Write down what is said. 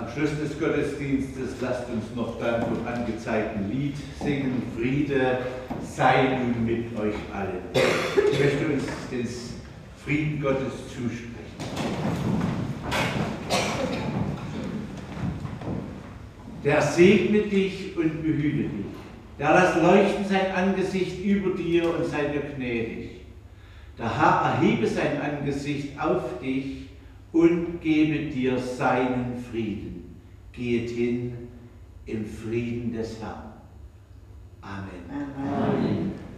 Schluss des Gottesdienstes lasst uns noch beim angezeigten Lied singen: Friede sei nun mit euch allen. Ich möchte uns den Frieden Gottes zusprechen. Der segne dich und behüte dich. Der lass leuchten sein Angesicht über dir und sei dir gnädig. Der Herr erhebe sein Angesicht auf dich und gebe dir seinen Frieden. Geht hin im Frieden des Herrn. Amen. Amen.